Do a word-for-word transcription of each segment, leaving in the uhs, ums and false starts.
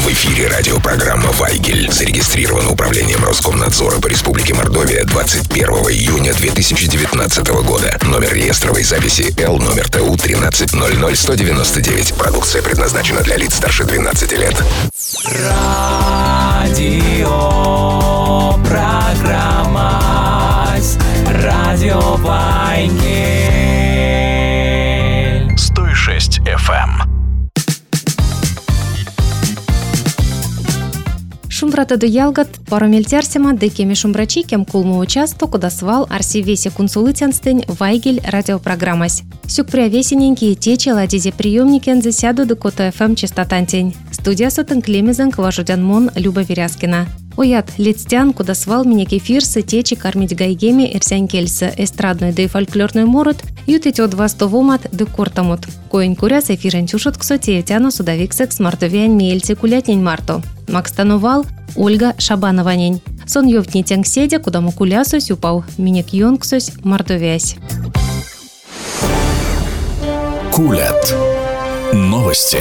В эфире радиопрограмма «Вайгель». Зарегистрирована управлением Роскомнадзора по Республике Мордовия двадцать первого июня две тысячи девятнадцатого года. Номер реестровой записи Л номер Т У тринадцать ноль ноль сто девяносто девять. Продукция предназначена для лиц старше двенадцати лет. Радио программа Радио Вайгель сто шесть эф эм. Шумбрата до ялгат паромельтярсема декеми шумбрачи кем кулму участок кудасвал арсивесе консулытянстень Вайгель радиопрограммась. Сюк приовесененькие течи ладизе приемникен засяду до кота эф эм частотантень. Студия сотен клемезен кважудянмон Люба Веряскина. Оят лецтян кудасвал минеки фирсы течи кармить гайгеми эрсян кельсы эстрадной да и фольклорной морот ютить от вас товомат да кортамут. Коин куряс эфирен чушот ксо теетяно судовиксек смартовян мельцы кулятнень марто. Макстанувал Ольга Шабанованень. Сон ёвтни тянг седя, куда му кулясось упал минек йонксось мартовясь. Кулят. Новости.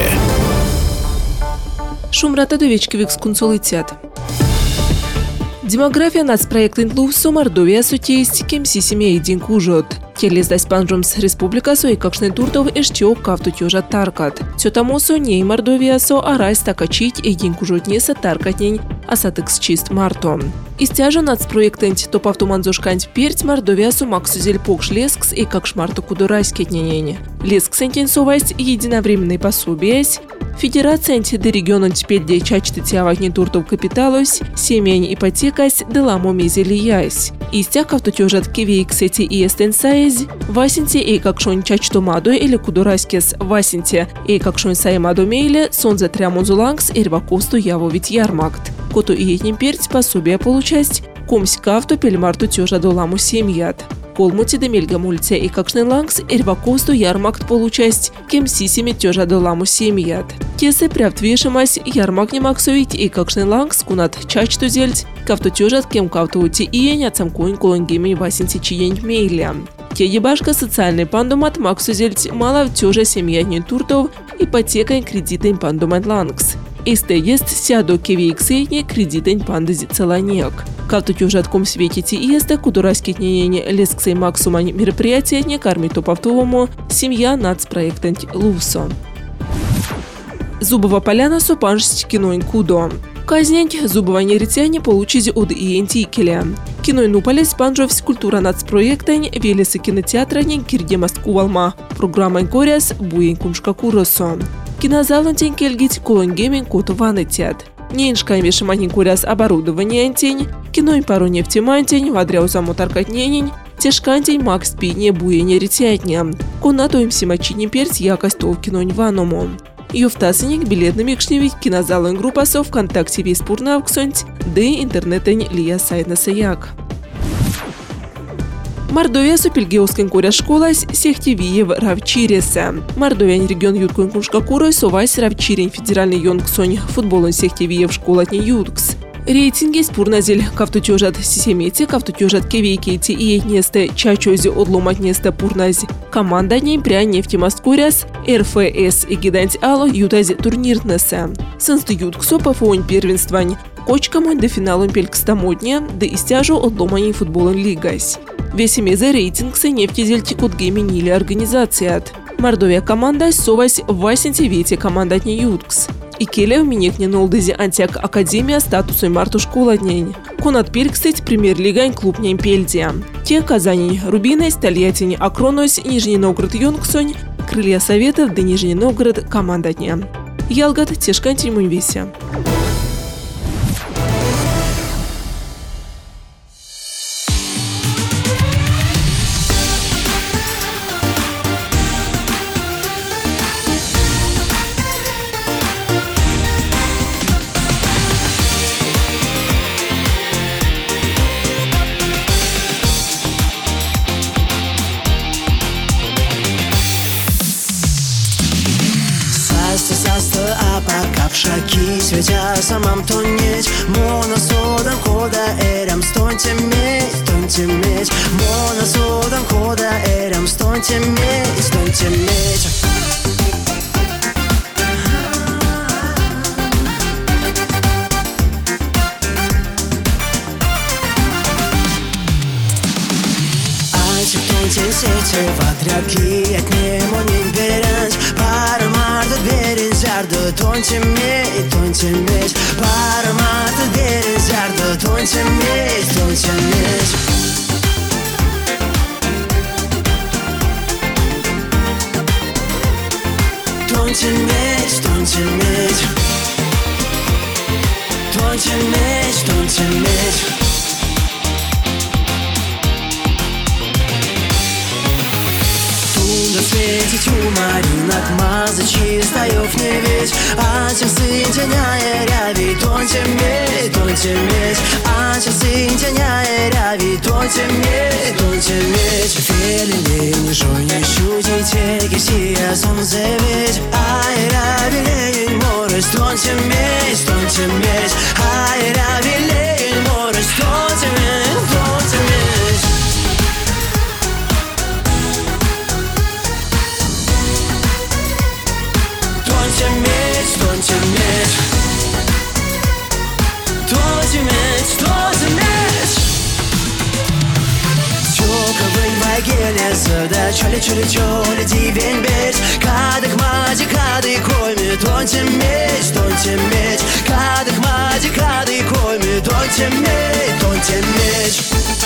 Шумрата довечки викс консулитет. Демография нацпроекта Интлувсо Мордовия сутесть кемси семей день кужот. Телездась панжумс республика со и какшный туртов эшчо кавту тёжа таркат. Тётамосо ней Мордовия со арайс такачить и день кужот не са таркатнень, а сатыкс чист марто. Истяжа нацпроектент топавтоманзошкант перть Мордовия со максузель покш лескс и как шмарту кудурайскетненень. Лескс сентенсовасть единовременный пособиесь. Федерация антиды региона теперь де чачты тявагни туртов капиталось, семень ипотекась деламо мезелиясь. Истякав тутёжат кивейк сети и эстенсаез, васинте и какшон чачто мадо или кудурайскес васинте и какшон саемадо мейле сонзе трямонзулангс и рвакосту явовить ярмакт. Коту и етним перть пособие получасть, комсь кавту пельмарту тёжа доламу семьят. Колмути демельга мульце и какшный лангс эрвакосту ярмакт получасть, кем сисими тёжа доламу семьят. Тесе прявтвешимась ярмак не максуить и какшный лангс кунат чачту зельть, кавту тёжат кем кавту ути иень ацамкоин колонгеми васинти чиень мейля. Те ебашка социальный пандумат максу зельть мало тёжа семья не туртов, ипотека и кредитный пандумат лангс. Исте есть сядо кевейксейне кредитень пандези целанек. Кавту тюжатком светите и есте кудурайскетненение лесксей максумань мероприятия не кармит топовтовому семья нацпроектент Лувсо. Зубова поляна сопанжсть киноин кудо. Казнень зубова неритяне получить от иентикеля. Киноину полез панжовсь культура нацпроектень велесы кинотеатрани кирдемаст кувалма. Программа коряс буин кумшка куросо. Кинозалон тень кельгить колонгемин коту ванетят. Неньшками шаманин куряс оборудование антень, киноин пару нефтемантень, вадряуза мотаркатненень, тешкантень макс пине буене ритятня. Конато им симачини перц якость тов кинонь ваному. Юфтасеник билетными кшневить кинозалон группасов ВКонтакте весь пурнавксонть, да и интернетень лия сайна саяк. Мордовия супельгеоскин куря школась сехтевиев равчиреса. Мордовия регион юткун куншка курой совась равчирень федеральный йонксонь футболон сехтевиев школатни юткс. Рейтинги спурназель кавтутёжат сисемете, кавтутёжат кевейкейти и несте чачози одломать несте пурнази. Команда дней пря нефтемасткуряс эр эф эс и гидант ало ютази турнирнесе. Сенст ютксо по фонь первенствань. Кочкамонь до финалом пелькстамодня, да истяжу отломаний футболон лигась. Весемезе рейтингсы нефтезельти кутгеми нили организацият. Мордовия команда совась в васинте вете команда дни юткс. И келев минекне нолдези антиак академия статусой марту школа днень. Конат пелькстыть премьер-лигань клуб нень пельдия. Те Казани, Рубиной, Тольяттини, Акронось, Нижний Новгород Йонксонь, Крылья Советов, да Нижний Новгород команда дня. Ялгат тешкантень муньвеся. Шаги светя самам тонеть, мона содан кода эрям стонте медь, стонте медь, мона содан кода эрям стонте медь, стонте медь. Geçip tonten seçe Fatraki etmem onun berenç Param ardı derin zardı Tonten me, tonten meç Param ardı derin zardı Tonten meç, tonten meç Tonten meç, tonten meç Tonten meç, tonten meç На свете тюмаринок маза чистая в невесть А часы тяняя ряви тоньте медь, тоньте медь А часы тяняя ряви тоньте медь, тоньте медь Фелили не жойне щудите кисия солнце ведь Ай ряви морось тоньте медь, тоньте медь Ай ряви морось тоньте медь, тоньте медь Тоньте медь, тоньте медь Тоньте медь, тоньте медь Чоковый вайгеле сада Чоли, чоли, чоли, дивень бедь Кадык мади, кады койми Тоньте медь, тоньте медь Кадык мади, кады койми Тоньте медь, тоньте медь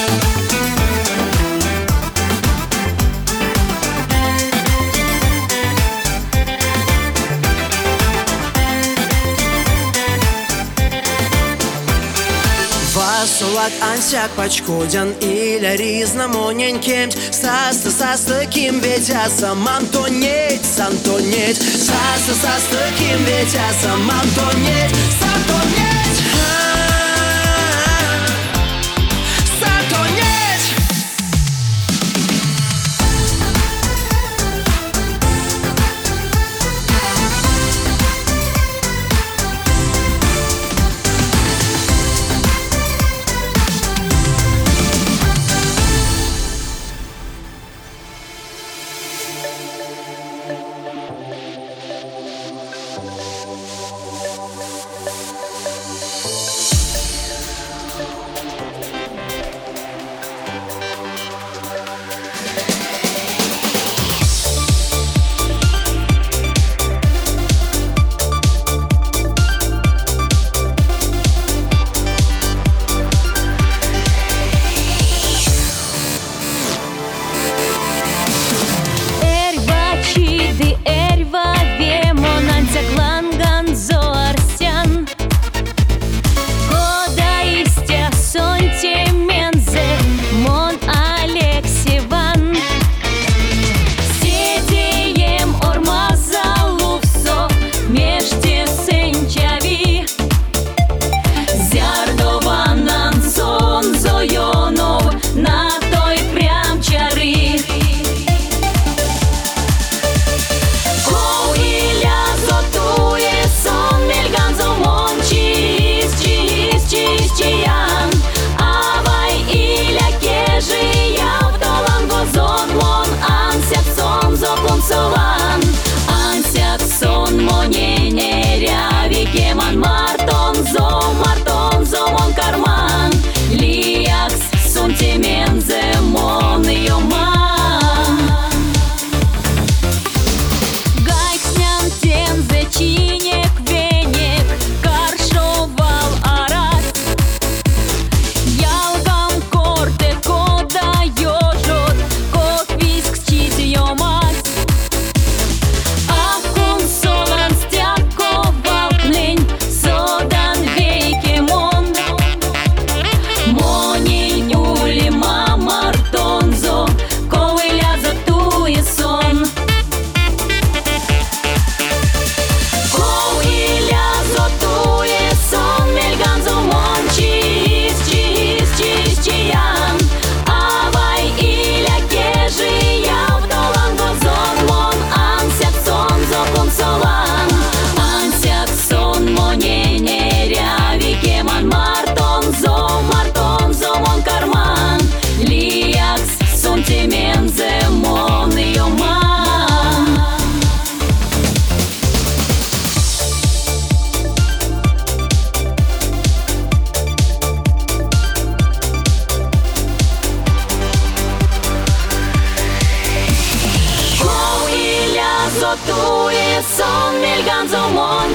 Vassulat ansyak pachkodyan Ilaris na monjen kemt Sasta, sasta kim vetja Samam to njet, sam to njet Sasta, sasta kim vetja Samam to njet, sam to njet Sam to njet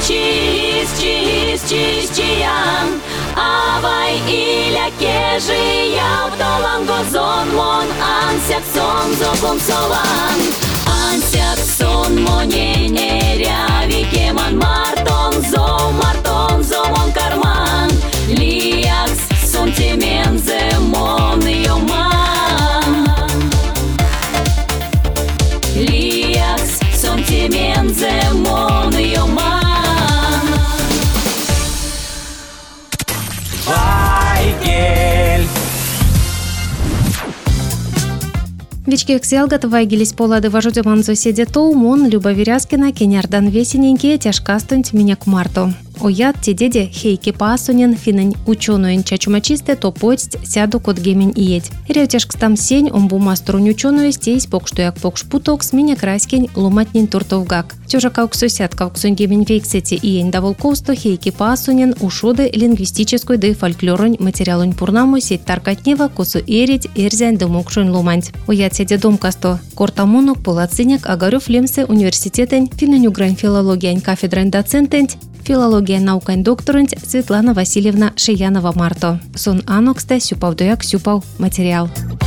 чиз, чиз, чиз, чиян. Авай иля кежи яв долан гозон мон ансяк сон зобом солан. Ансяк сон монене ряви кеман мартон зо, мартон зо мон карман. Лиякс сон темензе мон йоман. Лиякс сон темензе мон йоман. Вайгель. Вечке кселгат вайгелись полады важуде манзо седе тоумон, Люба Верязкина, кенярдан весененьке, тяжкастунть миняк марто. Оят те деде хейки пасунен, финен ученую чачумачисте, то пость сяду кот гемень иеть. Иря тяжкстам сень, омбу маструнь ученую стейсь покштуяк покшпуток, сменя краскень ломатнин туртовгак. Тёжа кауксусят кауксунь гемень вейксети иень да волковсто хейки пасунен, ушоды лингвистической да фольклорунь материалунь пурнаму сеть таркатнева косу эрить, эрзянь да мокшунь ломанть. Оят седе домкасто кортамонок полациняк агарёв лемсе университетень, финен угрань филологиянь кафедрань доцентень, филология наукань докторынть Светлана Васильевна Шиянова-Марто. Сон аноксте сюпавдояк сюпав материал.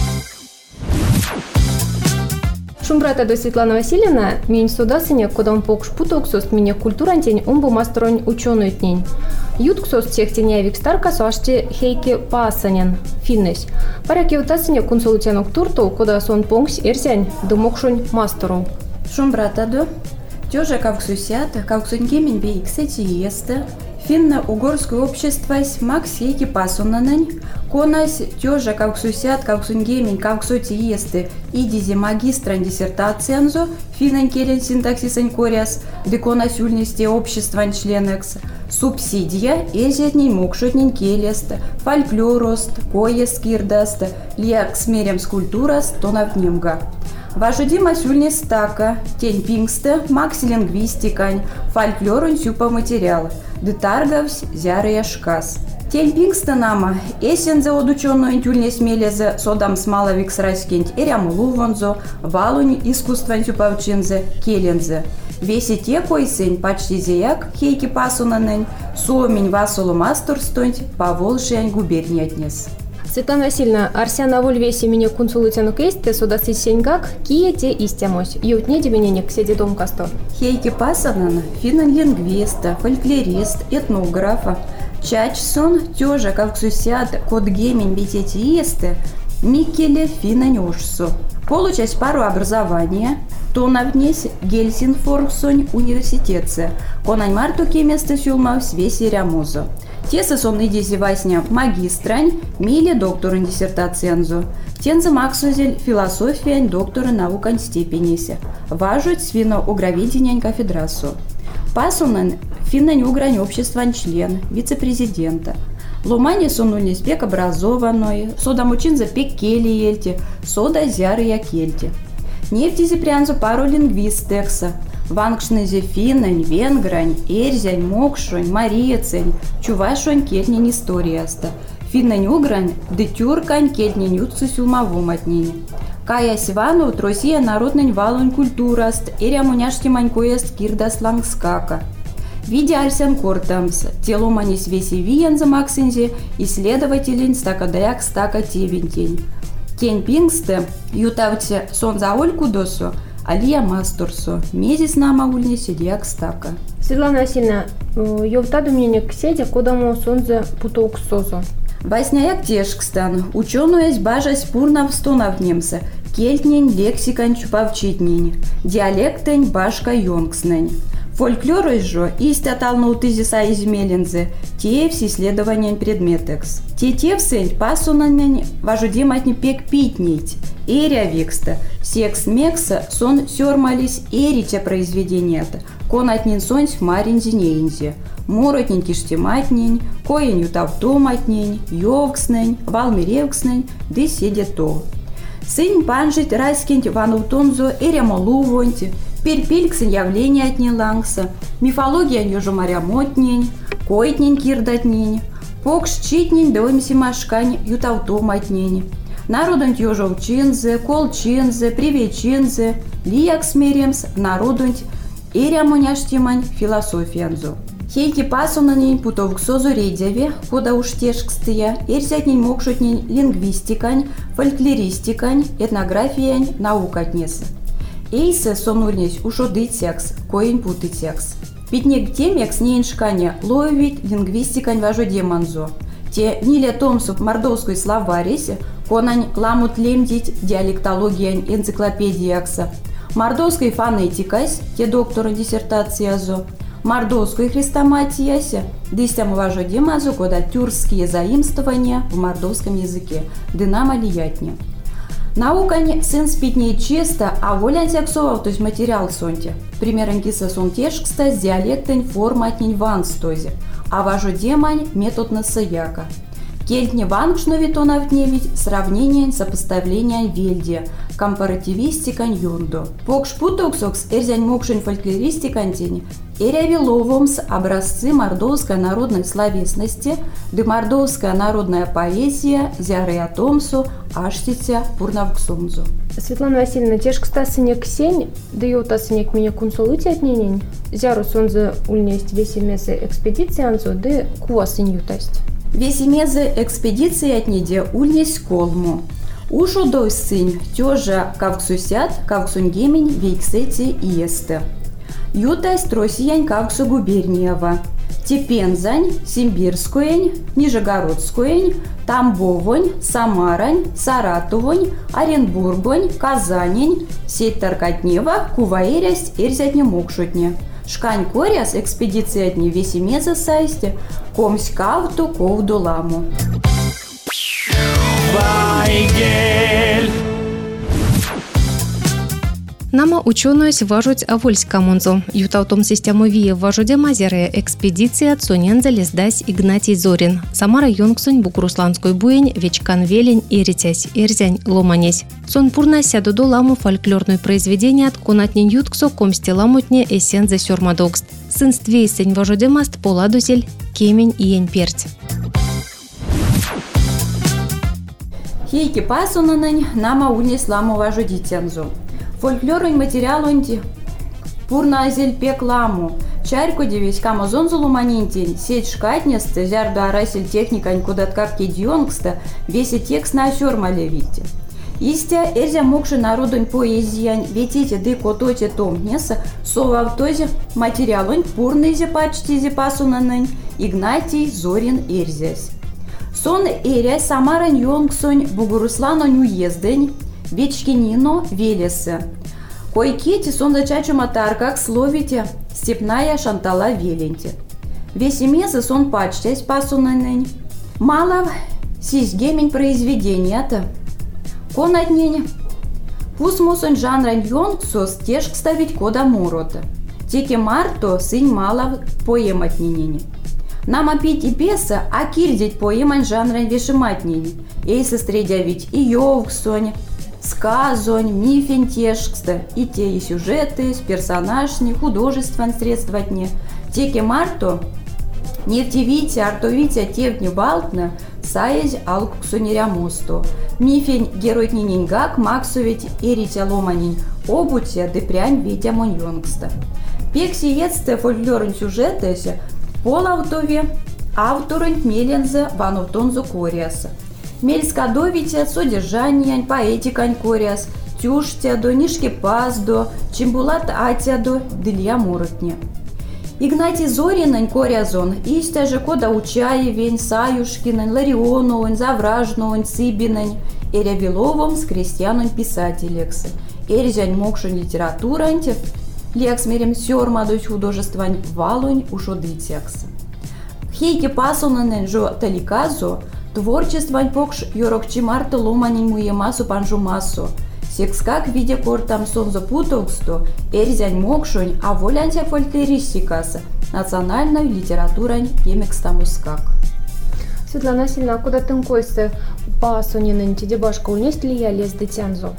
Шумбрата до Светлана Васильевна, минь судасыня, кодам покш путоксост меня культурантень, умбу мастронь ученую тнень. Ютксост техтеня викстарка суаште хейки паасанен, финнес. Паряки утасыня консултянок турту, кода сон понкс эрзянь, думокшунь мастеру. Шумбрата до Тёжа кавксусят, кавксуньгемень бейксети есте, финно-угорское общество макс хейки пасунанань, конась тёжа кавксусят, кавксуньгемень кавксоти есте, идизи магистран диссертациянзо, финнен келен синтаксисань коряс, деконась ульнисте обществан членекс, субсидия, эзетней мокшотнень келест, фольклорост, коес кирдаст, лиак смерем скульптураст, тонавнемга. Важудима сюльни стака, тень пингста, макси-лингвистикань, фольклорун сюпа материал, детаргавсь зяры яшкас. Тень пингста нама, эсензе одученную тюльни смелезе, содам смаловикс раскинь, эрям лувонзо, валунь искусстван сюпавчинзе, келензе. Веси те койсень почти зеяк, хейки пасунанень, суомень васулу мастерстонь, поволжьянь губерниятнес. Светлана Васильевна, арсяна вольвеси меня консултянок есте, судасы сеньгак, кие те истямось. Ютне демененек седи дом касто. Хейки пасанан, финан лингвиста, фольклорист, этнографа. Чачсон, тёжа кавксусят, код гемень битети есте, микеле финанёшсу. Получать пару образования, то навнесь Гельсинфорсонь университетце, конань марту кеместе сюлма в свесе рямузо. Тесы сон идизи васня магистрань, миле докторын диссертациянзо. Тенза максузель философиянь доктора наукань степенесе. Важуть свино-угроведенянь кафедрасу. Пасунан финнань угрань обществан член, вице-президента. Ломане сон унеспек образованной, сода мучинза пек кели ельте, сода зяры я кельте. Нефтизи прянзу пару лингвистекса. Вангшнызе финнань, венгрань, эрзянь, мокшонь, мариецень, чувашонь кельнень историяста. Финнань угрань, детюркань кельнень ютсу сюлмавом отнине. Кая сивану тросия народнень валунь культураст, эрямуняшти манькоест кирдас лангскака. Видя арсян кортамс, теломанис веси виенза максинзе, исследователень стакадаяк стака тебентень. Тень пингсте, ютавте сон за ольку досу, алия масторсо, мезис нама ульни сидяк стака. Светлана Васильевна, ёвтаду менек седя, кодамо сонзе путок созо. Васняяк тешкстан, ученую бажась пурнав стонавнемса, кельтнень лексикань чупавчитнень, диалектень башка йонгснень. Фольклор же истя талнаутызиса измелензе, теевс исследованием предметекс. Те тевсень пасунанень важудиматни пек питнить, эря викста, секс мекса сон сёрмались эритя произведения-то, конатнин сонсь маринзинейнзе, моротнин киштематнень, коенью тавтоматнень, йовкснень, валмиревкснень, ды седе то. Сынь панжить райскинь ванутонзо эря молувонти, перпельксен явление от нелангса, мифология нёжу моря мотнень, койтнень кирдатнень, покш читнень доимси машкань ютавтоматнень. Народунь тёжу чинзе, колчинзе, привечинзе, лияк смеремс, народунь эрямоняштимань философиянзо. Хейки пасунанин путовксозу рейдяве, кода уж тешкстыя, эрзятнин мокшутнин лингвистикань, фольклористикань, этнографиян наукатнес. Эйсе сонурнесь ушодытякс, коин путытякс. Питнек темекс нейн шкане ловить лингвистикань важо деманзо. Те ниле томсу мордовской словарисе, конань ламут лемдить диалектологиян энциклопедиякса. Мордовской фонетикась, те доктора диссертациязо. Мордовской хрестоматиясе, дыстям важо демазу, кода тюркские заимствования в мордовском языке, дынама лиятне. Наукань сын спитней чисто, а волян сяксовал, то есть материал сонте. Примером киса сон тешкста с диалектень форматнень ванстозе, а важо демань метод насаяка. Кельтне вангшновитонов дневить сравнение, сопоставление вельде, компаративистикань юндо. Покш путоксокс эрзянь мокшень фольклористикань тени, эрявиловомс образцы мордовской народной словесности, да мордовская народная поэзия, зяря томсу, аштитя пурнавксонзу. Светлана Васильевна, тешк стасынек сень, да и утасынек меня консулыти отненень, зяру сонзы ульнесть весемесы экспедициянзу, да куасынь ютасть. Весемезы экспедиции отнеде ульнесь колму. Ушу дой сынь, тёжа кавксусят, кавксунгемень, вейксети иесте. Ютасть тросиянь кавксу губерниева. Тепензань, Симбирскуень, Нижегородскуень, Тамбовонь, Самарань, Саратовонь, Оренбургонь, Казанень, сеть Таркатнева, Куваэрясть, Эрзятне Мокшутне. Шкань коряс экспедиции одни весемеза сайсте, комсь кавту ковду ламу. Вайгель. Нама ученость важуть авольскамонзо. Ютаутом систему вие важуде мазере экспедиция цуненза лездась Игнатий Зорин. Самара Йонгсунь Бугрусланской буень вечкан велень иритясь, ирзянь ломанесь. Сон пурна сядуду ламу фольклорную произведение от конатнин ютксо комсти ламутне эссензе сёрмадокст. Сынствей сень важуде маст поладузель, кемень иень перть. Хейки пасунанань нама унес ламу важудитянзу. Фольклорын материалонти пурна азель пек ламу. Чарьку девесь камо зонзулу манинтень, сеть шкатнесты, зярду арасель техникань кудат дионгста, весе текст на сёрмале видите. Истя эрзя мокши народунь поэзиянь, ветите ды кототе томнеса, сова в тозе материалонь пурнызе почтизе пасунанань, Игнатий Зорин эрзясь. Сон эря Самарань Йонгсонь Бугурусланонь уездень, Вечкинино Велесы. Койкети сон зачачу матаркак словите степная шантала веленте. Весемезы сон пачтясь пасунанень. Мало сизгемень произведения-то. Конатнень. Пусмусон жанрань йонгсос тешк ставить кода мурота. Теке марто сынь мало поематненени. Нам опять и песа, а кирдить поемань жанрань вешематнени. Эйсы средявить и йовксонь, сказонь, мифень тешкста, и те и сюжеты, с персонажни, художественные средства дне. Теке марто, нефтевите, артовите, тевни балтна, саезь алкуксонерямосто. Мифень герой ниненгак, максовить эритя ломанин, обутя, депрянь витя моньонгста. Пекси едсте фольклорен сюжетесе, полаутове, авторын мелензе ванувтонзу кориаса. Мельскадовите, содержание, поэтикань кориас, тюштядо, нишки паздо, чимбулат атядо, дылья муротне. Игнатий Зоринань кориазон, истя же кода Учаевень, Саюшкинань, Ларионовань, Завражновань, Цыбинань, Эрявиловом с крестьянань писателексы. Эрзянь мокшин литературанте, лекс мерем сёрмадусь художествань валунь ушодытяксы. Хейки пасунанен жо таликазо, творчествань покш йорокчи марта ломанин муемасу панжумасу. Секскак виде кортам сонзо путоксто, эрзянь мокшунь, а волянтя фольклористикаса, национальной литературань емекстамускак. Светлана Васильевна, а куда тынкойся пасунинын тидебашка унесть ли я лез дытянзо?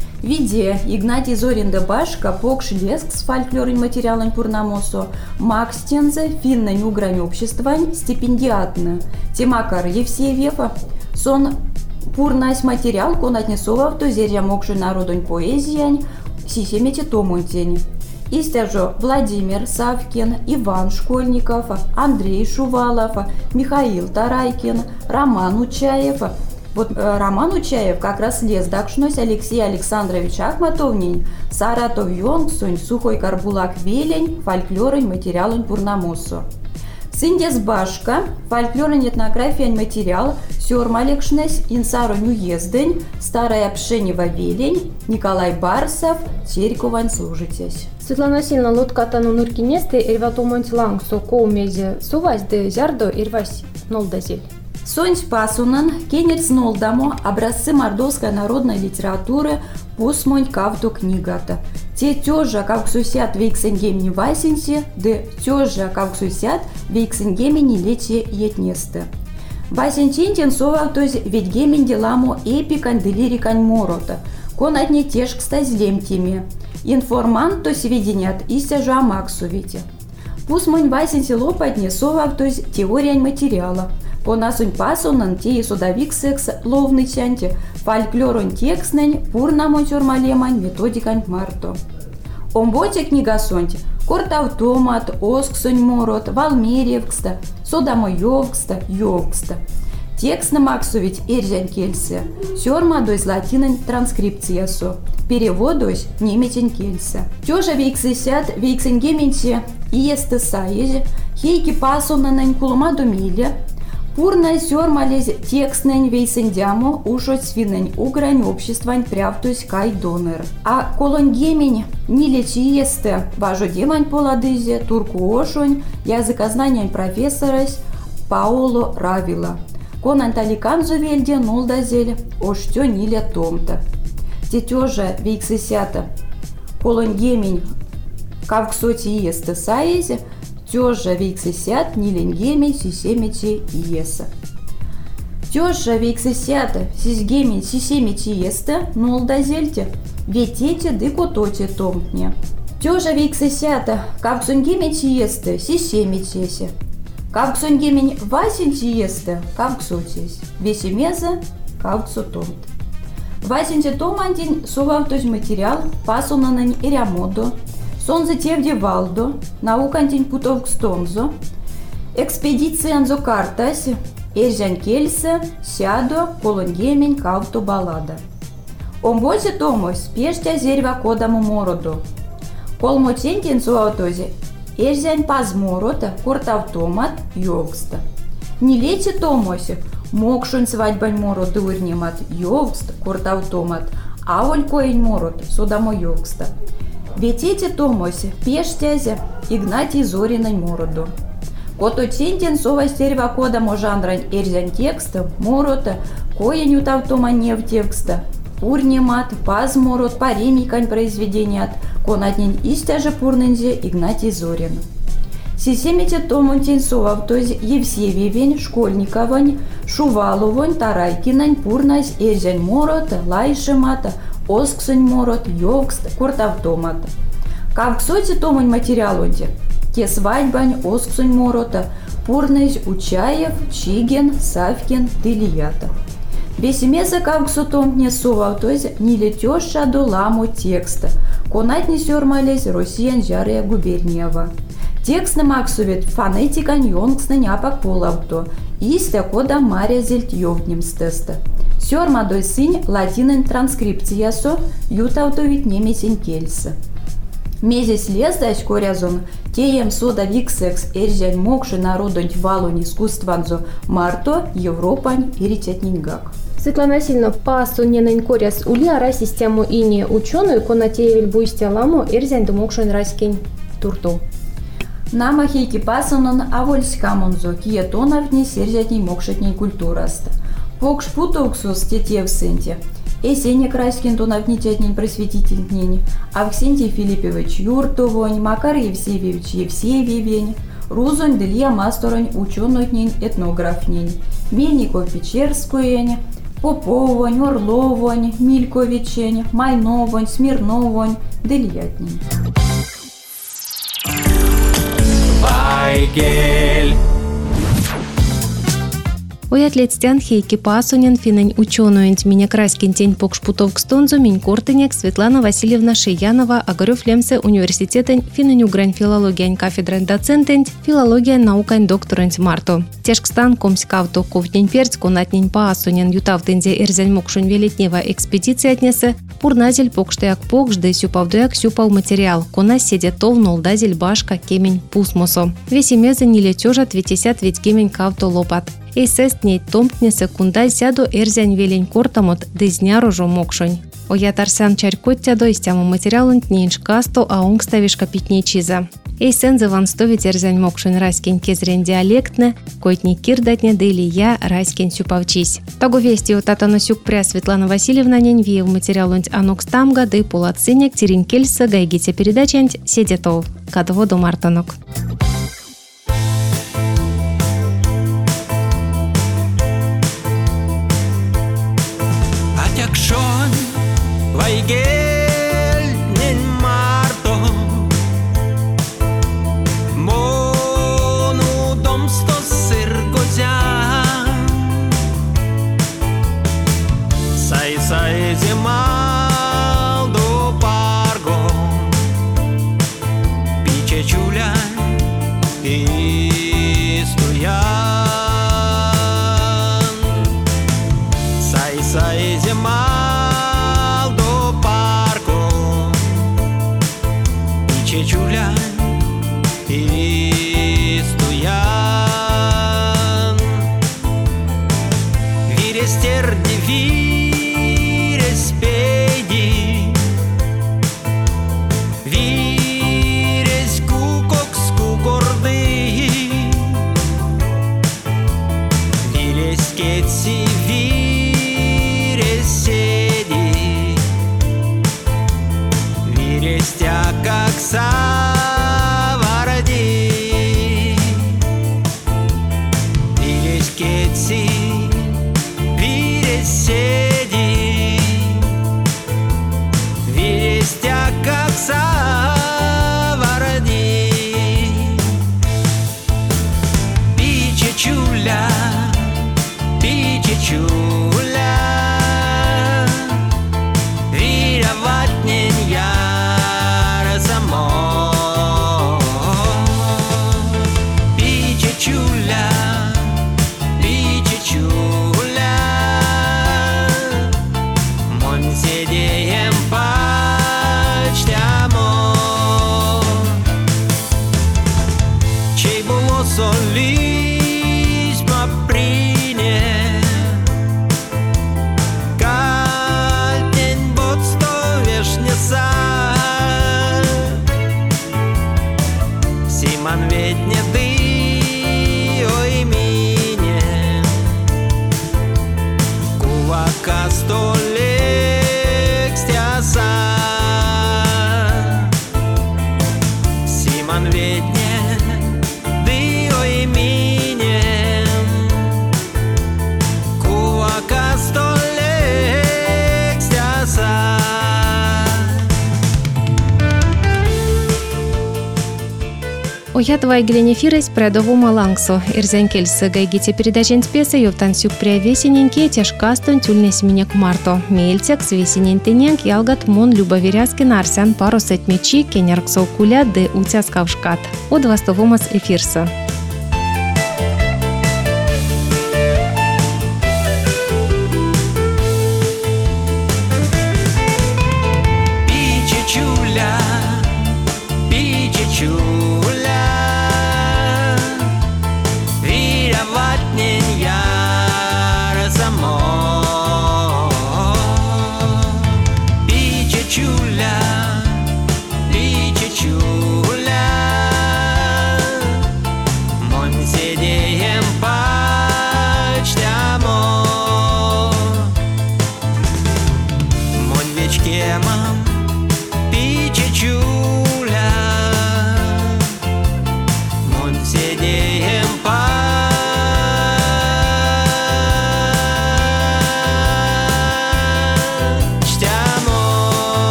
Виде Игнатий Зорин де башка покш леск с фольклорын материалын пурнамосо, макстензе финнань угрань обществань стипендиатны, Тимакар Евсеевьева, сон пурнась материал конатнесова в тозеря мокши народунь поэзиянь, сисемете томунтень. Истяжо Владимир Савкин, Иван Школьников, Андрей Шувалов, Михаил Тарайкин, Роман Учаев. Вот э, Роман Учаев как раз лез дакшнось Алексей Александрович Ахматовнин, Саратов Йонгсунь, Сухой Карбулак Велень, фольклорын материалын пурнамосу. Синдес Башка, фольклорын этнографиян материал, Сёрмалекшнес, Инсарон уездень, Старая Пшенева Велень, Николай Барсов, Терьковань служитесь. Светлана Васильевна, лоткатану нуркинесты, ирватумонть лангсо коумезе, сувась де зярдо, ирвась нолдазель. Сонь Пасунан, кенец нолдамо, образцы мордовской народной литературы, пусмонь кавту книгата. Те тёжа, как сусят вейксенгем не васенси, де тёжа, как сусят вейксенгеме не лечи етнесты. Васенчинтен сова, то есть ведь гемень деламо эпикан делирикан морота, кон одни теж кстазлем теми. Информант, то сведенят, истяжу амаксу вите. Пусмонь васенси лопатне сова, то есть теория материала. По насунь пасунан те и судовик секс ловный чанти, фольклорон текстнень, пурнамон тюрмалемань, методикань марто. Омботе книга сонти, кортавтомат, осксонь морот, валмеревкста, содамо йовкста, йовкста. Текст на максу ведь эрзянь кельсе, сёрма дойс латинен транскрипциясо, переводойс немечень кельсе. Тёжа вейксесят вейксенгеменче иесты саеже, хейки пасунанань кулумаду миле, пурна сёрмалез текстнень вейсендямо ушот свинень угрань обществань прявтусь кай донер. А колонгемень не лечи есте, важо демань поладызе, турку ошонь, языкознаниян профессорась Паоло Равила. Конан таликанзу вельде нолдазель, оштё ниле томта. Тетёжа вейксесята, колонгемень кавксоти есте саезе, тёжа вейксесят ниленгемень сисемечи иеса. Тёжа вейксесята сисгемень сисемечи есте нолдазельте, ветете дыкототе томтне. Тёжа вейксесята кавксонгемечи есте сисемечесе. Кавксонгемень васенчи есте кавксотесь, весемеза кавксотомт. Васенче томантень сувавтось материал пасунанань ирямодо, сонзе тевде валдо, наукантень путовк стонзо, экспедициянзо картась, эржань кельсе, сядо, колонгемень кавто балада. Омбозе томось, пештя зерва кодаму мороду. Колмотентень суавтозе, эрзянь пазморота, кортавтомат, йовкста. Не лечи томосе, мокшунь свадьбань мороду урнемат, йовкста, кортавтомат, а олькоень морот, содамо йовкста. Ведь эти томосе, пештязе, Игнатий Зоринань мороду. Кото тентен сова стерва кодамо жанрань эрзянь текста, морота, коень утавтома нев текста, пурнемат, пазморот, паремикань произведеният, конатнень истяже пурнензе Игнатий Зорин. Сисемите томонтень совав, то есть Евсевьевень, Школьниковань, Шуваловань, Тарайкинань, пурнась эрзянь морота, лайшемата, осксонь морот, йовкст, кортавтомат. Кавксоти томонь материалонте, те свадьбань, осксонь морота, пурнась Учаев, Чигин, Савкин, Тылията. Весемеза кавксотомтне совав, то есть не летёша до ламу текста, конатни сёрмалез Россиян жария губерниева. Текст на максувет фонетикань йонгсна няпак полавто, истя кода маря зельт йовднем стеста. Сёрма дой сынь латинен транскрипциясо, ютавтовит немесень кельса. Мезес лездась корязон, теем сода виксекс эрзянь мокши народонь валунь искусстванзо марто, Европань и ритятнингак. Светлана Васильевна, пасу ненень коряс ули ара систему ини ученую конатеевель буйстя ламо эрзянь думокшен раскень турту. Нама хейки пасанон авольскамонзо, киетоновни серзятней мокшетней культураста. Покш путауксус тетев сенте. Эсеня Краськин тонавничатнень просветительнень, Авксентий Филиппович Юртовонь, Макар Евсеевич Евсеевень, Рузонь Делья Масторонь ученотнень этнографнень, Мельников Печерскоень, Поповонь, Орловонь, Мильковичень, Майновонь, Смирновонь, Дельятнень. Вайгель. Оятлецтян хейки пасунен финань ученую меня краскин тень покшпутов к стонзу минь кортынек Светлана Васильевна Шиянова Огарев Лемсе университетен финань угрань филологиян кафедрен доцентен филология наукань докторен Марту. Тешкстан комскавто ковдень перц конатнень пасунен ютавтензе эрзянь мокшунь велетнева экспедиция отнесе пурназель покштаяк покжды сюпавдуяк сюпав материал кона седетов нолдазель башка кемень пусмосо. Весемезе не летежат ветесят ведь кемень кавто лопат. Эйсестней томпне секундай сяду эрзянь велень кортамот дызня рожу мокшунь. Оятарсян чарькот тядо истяму материалун тнейнш касто аунг ставишка питней чиза. Эйсензе ванстовить эрзянь мокшунь раскин кезрен диалектне, койтни кирдатне дыли я раскин сюпавчись. Того вести от атаносюк пря Светлана Васильевна неньвиев материалун анокстамга да и полацинек теринкельса гайгите передачант седетов. Кадводу мартанок. Vaigel nen marto Monu domsto sirgozia Sai sai zemal do pargo Piche chula и стоян Sai sai zemal Чуля и стоян Вирестер вирес педи Вирес кукок скукорды Вирес кетси вирес седи Вирес тя как саварди Вирес кетси вирес седи Вирес тя как саварди Пиче чуля Пиче чуля Вироватнен я Солись поприне Кальтень бот сто вешнеса Симан ведь не ты, ой мине Кувака столек стяса Симан ведь не Оят Вайгелен эфирес предову малангсо. Эрзенкельсы гайгите передачен спеса йовтан сюк прявесененьке тяжкастон тюльнес минек марто. Мельцек с весенентененк ялгат мон любоверязкин арсян пару сетмечи кенерксо куля де утяскавшкат. От вастовомас эфирса.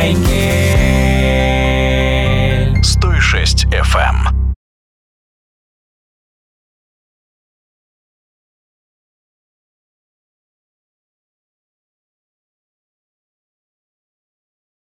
Vaigel.